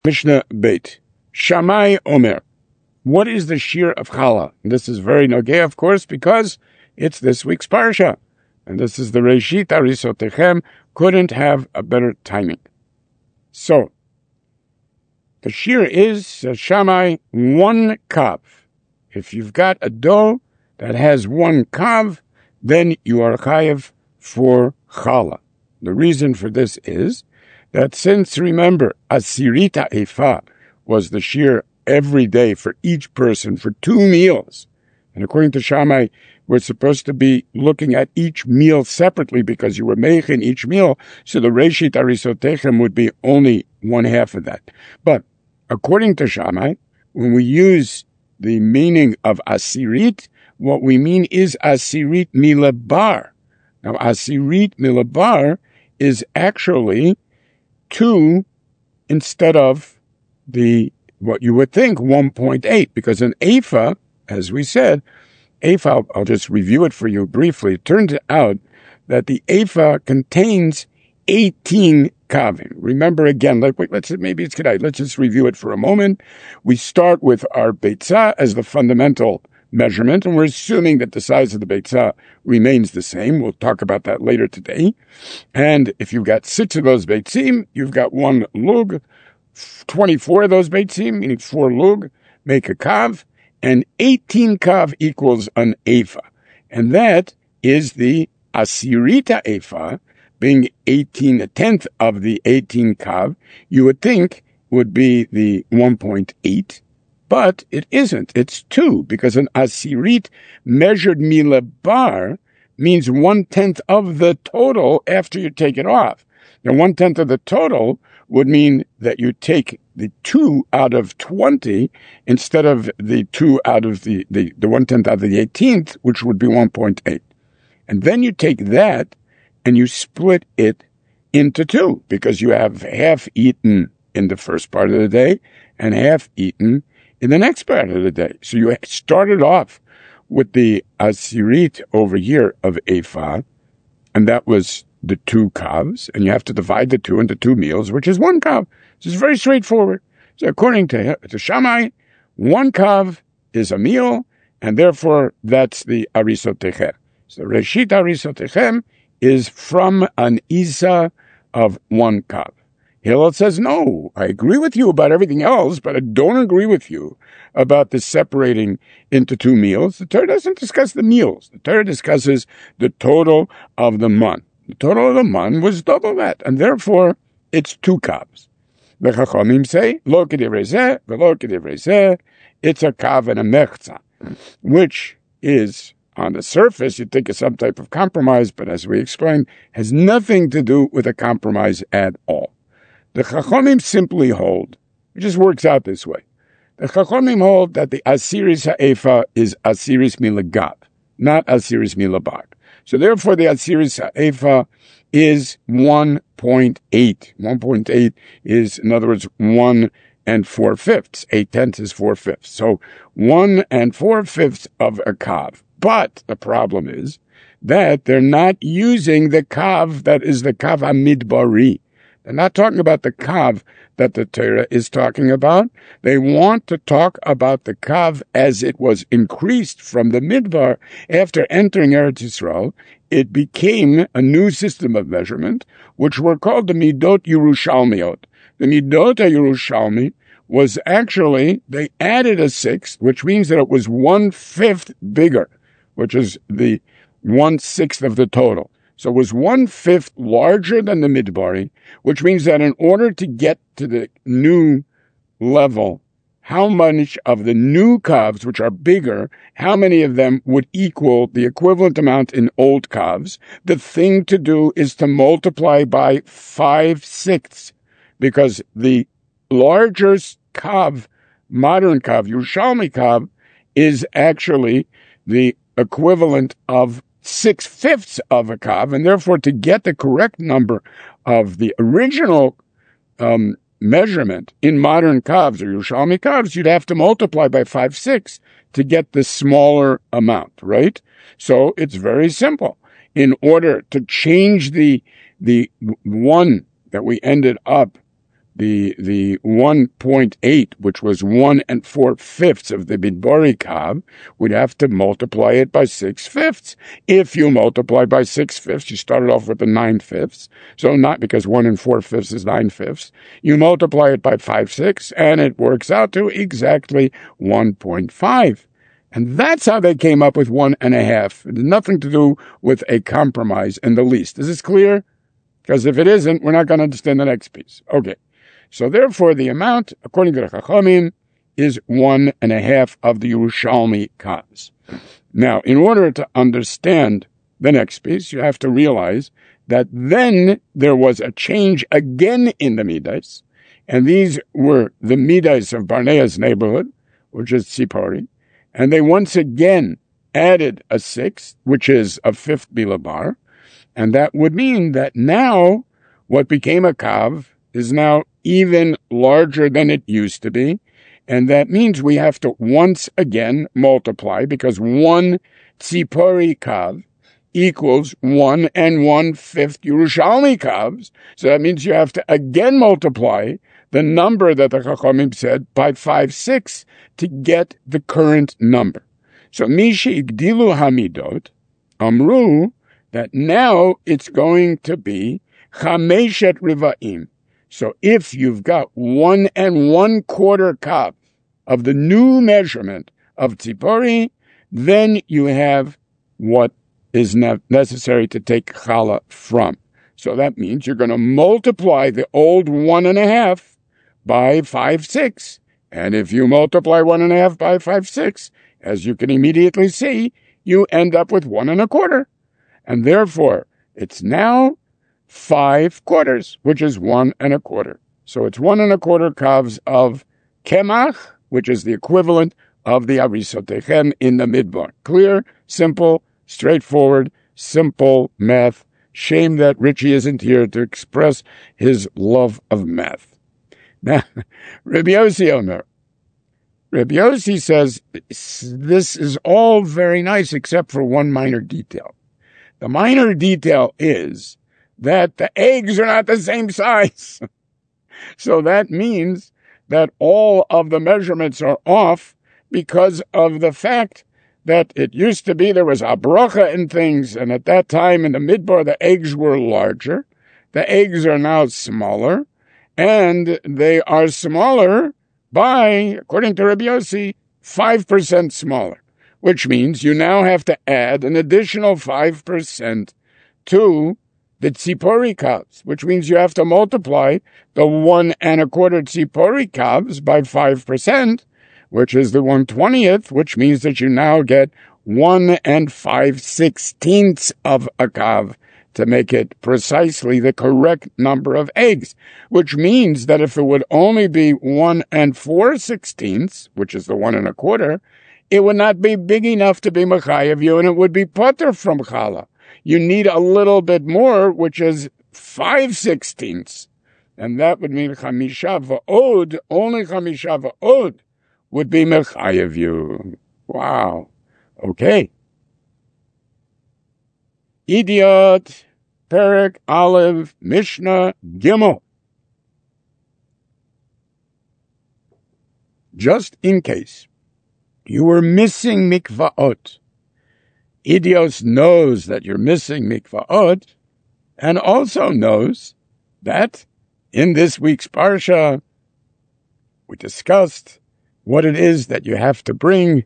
Mishnah Beit. Shammai Omer. What is the shear of challah? And this is very nogeh, of course, because it's this week's parsha. And this is the Reshit Arisotechem. Couldn't have a better timing. So, the shear is, Shammai, 1 kav. If you've got a dough that has 1 kav, then you are chayav for challah. The reason for this is that since, remember, asirita efa was the shear every day for each person for 2 meals, and according to Shammai, we're supposed to be looking at each meal separately because you were making each meal, so the reshit arisotechem would be only 1/2 of that. But according to Shammai, when we use the meaning of asirit, what we mean is asirit milabar. Now, asirit milabar is actually 2 instead of what you would think, 1.8, because an ephah, as we said, ephah, I'll just review it for you briefly. It turned out that the ephah contains 18 kavim. Remember again, maybe it's Kedai. Let's just review it for a moment. We start with our beitzah as the fundamental measurement, and we're assuming that the size of the beitzah remains the same. We'll talk about that later today. And if you've got 6 of those beitzim, you've got 1 lug, 24 of those beitzim, meaning 4 lug, make a kav, and 18 kav equals an ephah. And that is the asirita ephah, being 1/10 of the 18 kav, you would think would be the 1.8, but it isn't. It's 2, because an asirit measured milabar means 1/10 of the total after you take it off. Now, 1/10 of the total would mean that you take the 2 out of 20 instead of the 2 out of the 1/10 out of the 18th, which would be 1.8. And then you take that and you split it into 2, because you have half eaten in the first part of the day and half eaten in the next part of the day. So you started off with the asirit over here of ephah, and that was the 2 kavs, and you have to divide the 2 into 2 meals, which is 1 kav. This is very straightforward. So according to Shammai, 1 kav is a meal, and therefore that's the arisotechem. So reshit arisotechem is from an isa of 1 kav. Hillel says, no, I agree with you about everything else, but I don't agree with you about the separating into 2 meals. The Torah doesn't discuss the meals. The Torah discusses the total of the month. The total of the month was double that, and therefore it's 2 kavs. The Chachamim say, lo k'divrei zeh, v'lo k'divrei zeh, it's a kav and a mechza, which is, on the surface, you'd think of some type of compromise, but as we explained, has nothing to do with a compromise at all. The Chachamim simply hold, it just works out this way. The Chachamim hold that the asiris ha'efa is asiris milagav, not asiris milabar. So therefore the asiris ha'efa is 1.8. 1.8 is, in other words, 1 4/5. 8/10 is 4/5. So 1 4/5 of a kav. But the problem is that they're not using the kav that is the kav hamidbari. They're not talking about the kav that the Torah is talking about. They want to talk about the kav as it was increased from the midbar after entering Eretz Yisrael. It became a new system of measurement, which were called the Midot Yerushalmiot. The Midot Yerushalmi was actually, they added a 6th, which means that it was 1/5 bigger, which is the 1/6 of the total. So it was 1/5 larger than the midbari, which means that in order to get to the new level, how much of the new kavs, which are bigger, how many of them would equal the equivalent amount in old kavs? The thing to do is to multiply by 5/6, because the larger kav, modern kav, Yerushalmi kav, is actually the equivalent of 6/5 of a kav, and therefore to get the correct number of the original measurement in modern kavs or Yerushalmi kavs, you'd have to multiply by 5/6 to get the smaller amount, right? So it's very simple. In order to change the one that we ended up the 1.8, which was 1 4/5 of the Midbari Kav, we'd have to multiply it by 6/5. If you multiply by 6/5, you started off with the 9/5. So not because 1 4/5 is 9/5. You multiply it by 5/6, and it works out to exactly 1.5. And that's how they came up with 1.5. It had nothing to do with a compromise in the least. Is this clear? Because if it isn't, we're not going to understand the next piece. Okay. So therefore, the amount, according to the Chachamim, is 1.5 of the Yerushalmi Kavs. Now, in order to understand the next piece, you have to realize that then there was a change again in the Midas, and these were the Midas of Barnea's neighborhood, which is Tzipori, and they once again added a 6th, which is a 5th Bilabar, and that would mean that now what became a Kav is now even larger than it used to be. And that means we have to once again multiply, because 1 Tzipori Kav equals 1 1/5 Yerushalmi Kavs. So that means you have to again multiply the number that the Chachamim said by 5/6 to get the current number. So Mishi Igdilu Hamidot Amru that now it's going to be Chameshet Rivaim. So if you've got 1 1/4 Kav of the new measurement of Tzipori, then you have what is necessary to take challah from. So that means you're going to multiply the old 1.5 by 5/6. And if you multiply 1.5 by 5/6, as you can immediately see, you end up with 1 1/4. And therefore, it's now 5/4, which is 1 1/4. So it's 1 1/4 kavs of kemach, which is the equivalent of the arisotechem in the midbar. Clear, simple, straightforward, simple math. Shame that Richie isn't here to express his love of math. Now, Rabbi Yossi Omer. Rabbi Yossi says, this is all very nice except for one minor detail. The minor detail is that the eggs are not the same size. So that means that all of the measurements are off because of the fact that it used to be there was a bracha in things, and at that time in the midbar the eggs were larger. The eggs are now smaller, and they are smaller by, according to Rabbi Yossi, 5% smaller, which means you now have to add an additional 5% to the tzipori kavs, which means you have to multiply the 1 1/4 tzipori kavs by 5%, which is the 1/20th, which means that you now get 1 5/16 of a kav to make it precisely the correct number of eggs, which means that if it would only be 1 4/16, which is the 1 1/4, it would not be big enough to be mechayev you, and it would be potter from challah. You need a little bit more, which is 5/16, and that would mean chamisha va'od, only chamisha va'od would be mechayev you. Wow. Okay. Idiot, Perek Aleph, Mishnah Gimel. Just in case you were missing mikvaot, Idios knows that you're missing mikvaot, and also knows that in this week's parsha we discussed what it is that you have to bring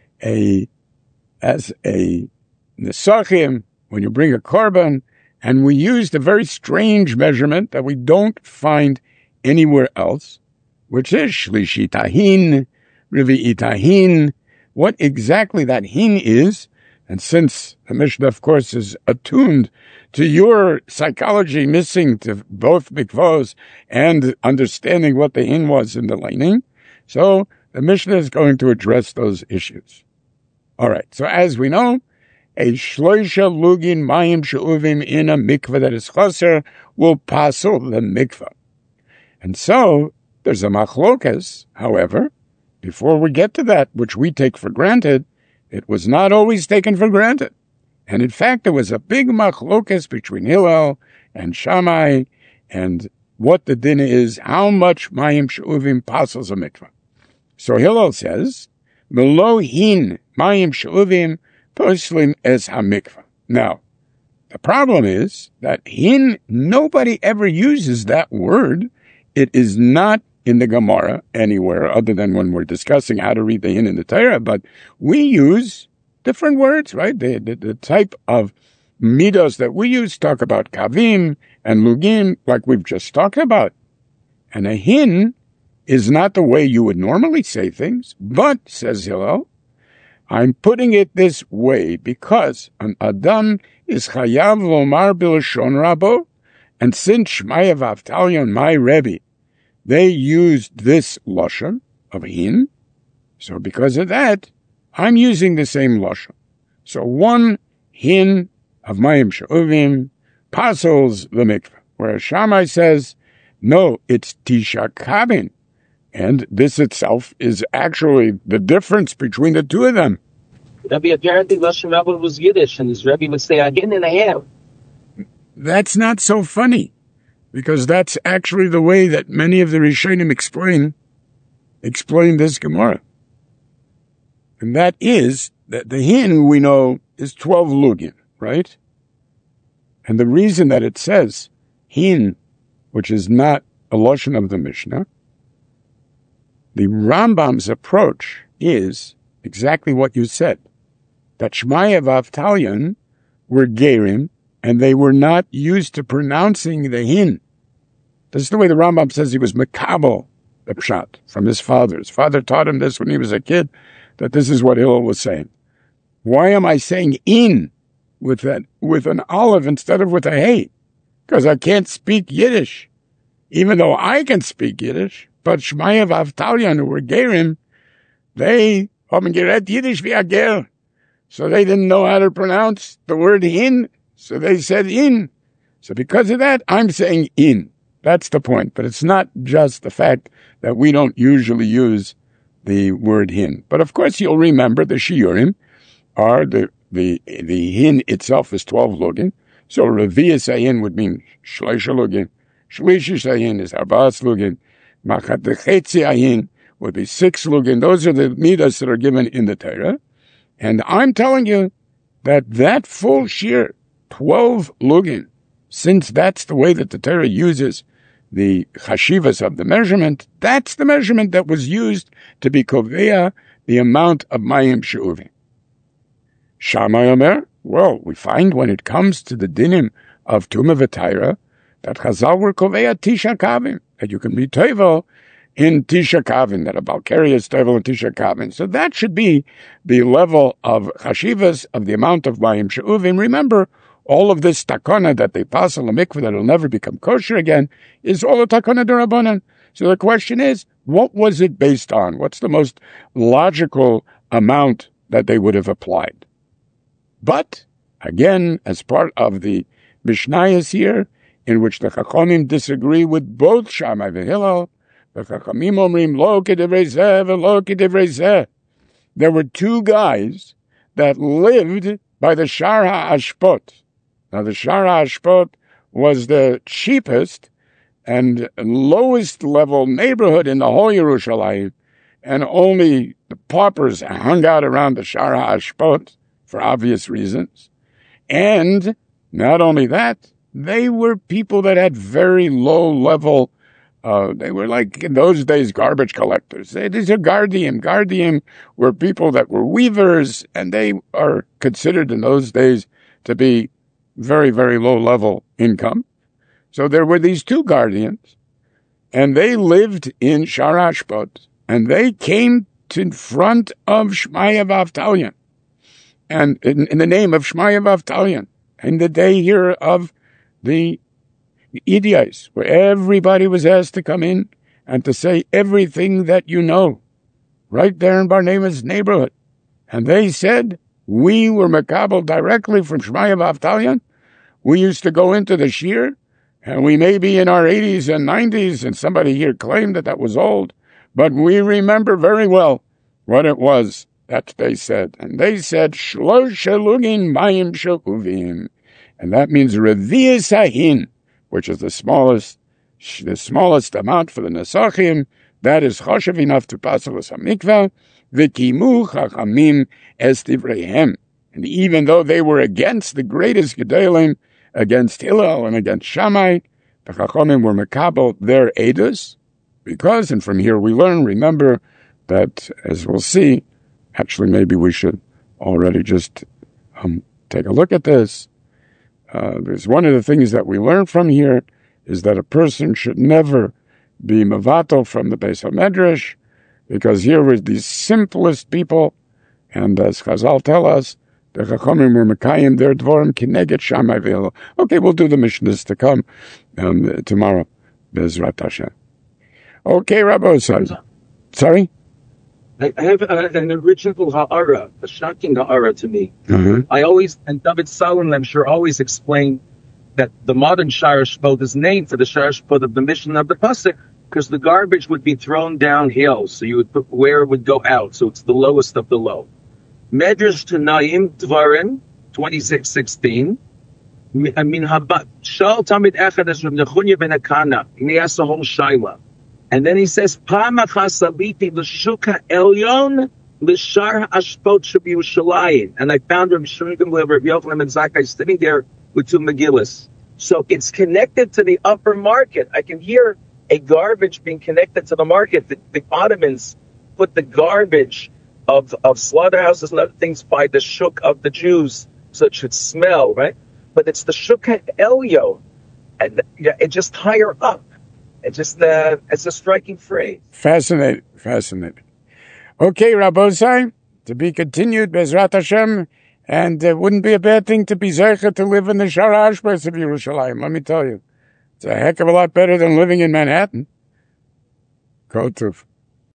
as a nesachim when you bring a korban, and we used a very strange measurement that we don't find anywhere else, which is shlishi tahin, revi'i tahin, what exactly that hin is. And since the Mishnah, of course, is attuned to your psychology missing to both mikvos and understanding what the hin was in the laning, so the Mishnah is going to address those issues. All right, so as we know, a shloisha lugin mayim she'uvim in a mikveh that is chaser will passel the mikveh. And so there's a machlokas, however, before we get to that, which we take for granted, it was not always taken for granted. And in fact, there was a big machlokas between Hillel and Shammai, and what the din is, how much mayim she'uvim pasels a mikvah. So Hillel says, Melo hin mayim she'uvim poslim es ha-mikvah. Now, the problem is that hin, nobody ever uses that word. It is not in the Gemara anywhere other than when we're discussing how to read the hin in the Torah, but we use different words, right? The type of midos that we use talk about kavim and lugim, like we've just talked about. And a hin is not the way you would normally say things, but, says Hillel, I'm putting it this way because an Adam is chayav lomar b'lashon rabo, and since Shmaya v'Avtalyon, my Rebbe, they used this lashon of hin, so because of that, I'm using the same lashon. So one hin of mayim she'uvim pasels the mikveh, whereas Shammai says, no, it's tisha kabin. And this itself is actually the difference between the two of them. Rabbi, apparently Lashon Rabba was Yiddish, and his Rebbe would say, again and a half. That's not so funny, because that's actually the way that many of the Rishonim explain this Gemara. And that is that the hin, we know, is 12 lugin, right? And the reason that it says hin, which is not a lashon of the Mishnah, the Rambam's approach is exactly what you said, that Shmaya v'Avtalyon were gerim, and they were not used to pronouncing the hin. This is the way the Rambam says he was mekabel, the pshat, from his father. His father taught him this when he was a kid, that this is what Hillel was saying. Why am I saying in with an olive instead of with a hey? Because I can't speak Yiddish, even though I can speak Yiddish. But Shmaya v'Avtalyon, who were gerim, they haben geredet Yiddish wie a ger. So they didn't know how to pronounce the word hin, so they said in. So because of that, I'm saying in. That's the point. But it's not just the fact that we don't usually use the word hin. But of course, you'll remember the shiurim are the hin itself is 12 lugin. So revi'as ayin would mean shleisha lugin. Shlishish ayin is arba'as lugin. Machat dechetzi ayin would be 6 lugin. Those are the midas that are given in the Torah. And I'm telling you that full shear, 12 lugin, since that's the way that the Torah uses the chashivas of the measurement, that's the measurement that was used to be kovea the amount of mayim she'uvim. Shammai Omer, well, we find when it comes to the dinim of Tumah v'Taira, that Chazal were kovea tisha kavim, that you can be tevel in tisha kavim, that a balkari is tevel in tisha kavim. So that should be the level of chashivas of the amount of mayim she'uvim. Remember, all of this takana that they pass on the mikveh that will never become kosher again is all a takana d'Rabbanan. So the question is, what was it based on? What's the most logical amount that they would have applied? But, again, as part of the Mishnayos here, in which the Chachamim disagree with both Shammai and Hillel, the Chachamim omrim lo k'divrei zeh v'lo k'divrei zeh. There were two guys that lived by the Shar HaAshpot. Now, the Shar HaAshpot was the cheapest and lowest level neighborhood in the whole Yerushalayim, and only the paupers hung out around the Shar HaAshpot for obvious reasons. And not only that, they were people that had very low level, they were like in those days garbage collectors. These are Gardiim. Gardiim were people that were weavers, and they are considered in those days to be very, very low level income. So there were these two guardians, and they lived in Shar HaAshpot, and they came in front of Shmaya v'Avtalyon, and in the name of Shmaya v'Avtalyon, in the day here of the Idiyos, where everybody was asked to come in and to say everything that you know, right there in Barnema's neighborhood. And they said, we were makabel directly from Shmaya v'Avtalyon. We used to go into the shir, and we may be in our 80s and 90s, and somebody here claimed that was old, but we remember very well what it was that they said. And they said, Shlosha lugin mayim she'uvim. And that means revi'as hahin, which is the smallest the smallest amount for the Nesachim, that is choshev enough to passel as hamikveh, v'kimu chachamim es divreihem. And even though they were against the greatest gedolim, against Hillel and against Shammai, the chachamim were mekabel their edus, because, and from here we learn, remember, that, as we'll see, actually maybe we should already just take a look at this. There's one of the things that we learn from here is that a person should never be mevatel from the Beis HaMedrash, because here were these simplest people, and as Chazal tell us, the Chachamim were mekayim their dvorim kineged Shammai v'Hillel. Okay, we'll do the Mishnahs to come tomorrow, Bezrat Hashem. Okay, Rabbi, sorry? I have an original ha'ara, a shocking ha'ara to me. I always, and David Solomon, I'm sure, always explained that the modern Sharash Bod is named for the Sharash Bod of the Mishnah of the Pasuk, because the garbage would be thrown downhill, so you would put where it would go out, so it's the lowest of the low. Medrash Tanaim Dvarim 26:16. Min habat shal tamid echad es Reb Nechunya ben Akana. He asked the whole shaila, and then he says, "Pam achas aliti l'shuka elyon l'shar hashpot shebYerushalayim." And I found Reb Shimon ben Yochanan ben Zakkai sitting there with two Megillas. So it's connected to the upper market. I can hear a garbage being connected to the market. The Ottomans put the garbage of slaughterhouses and other things by the shuk of the Jews, so it should smell, right? But it's the shuk elyo, and it's just higher up. It's just it's a striking phrase. Fascinating. Okay, Rabbosai, to be continued, Bezrat Hashem, and it wouldn't be a bad thing to be zeicha to live in the Shara Ashbos of Yerushalayim. Let me tell you, it's a heck of a lot better than living in Manhattan. Kol Tuv.